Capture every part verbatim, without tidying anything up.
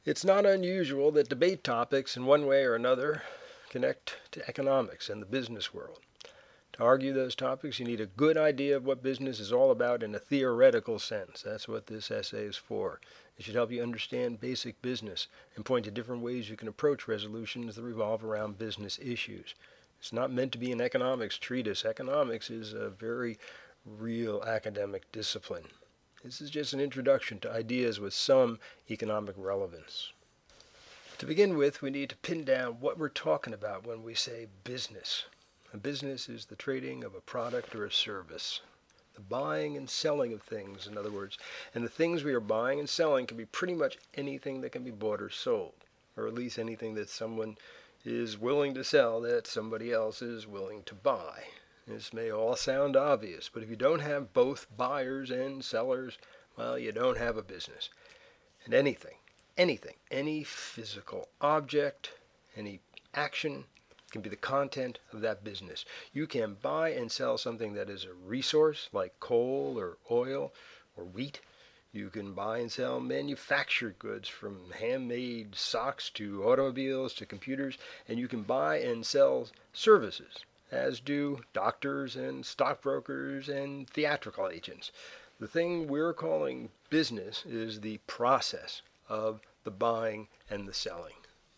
It's not unusual that debate topics in one way or another connect to economics and the business world. To argue those topics, you need a good idea of what business is all about in a theoretical sense. That's what this essay is for. It should help you understand basic business and point to different ways you can approach resolutions that revolve around business issues. It's not meant to be an economics treatise. Economics is a very real academic discipline. This is just an introduction to ideas with some economic relevance. To begin with, we need to pin down what we're talking about when we say business. A business is the trading of a product or a service. The buying and selling of things, in other words. And the things we are buying and selling can be pretty much anything that can be bought or sold, or at least anything that someone is willing to sell that somebody else is willing to buy. This may all sound obvious, but if you don't have both buyers and sellers, well, you don't have a business. And anything, anything, any physical object, any action can be the content of that business. You can buy and sell something that is a resource like coal or oil or wheat. You can buy and sell manufactured goods from handmade socks to automobiles to computers, and you can buy and sell services, as do doctors and stockbrokers and theatrical agents. The thing we're calling business is the process of the buying and the selling.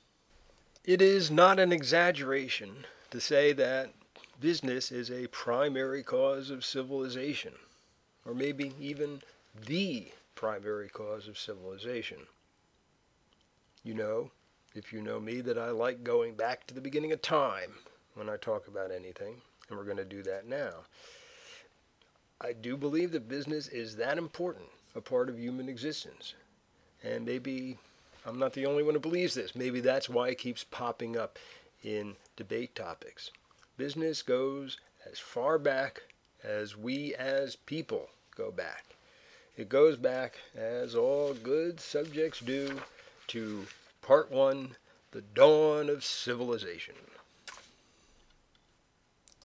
It is not an exaggeration to say that business is a primary cause of civilization, or maybe even the primary cause of civilization. You know, if you know me, that I like going back to the beginning of time when I talk about anything, and we're going to do that now. I do believe that business is that important a part of human existence, and maybe I'm not the only one who believes this. Maybe that's why it keeps popping up in debate topics. Business goes as far back as we as people go back. It goes back, as all good subjects do, to part one, the dawn of civilization.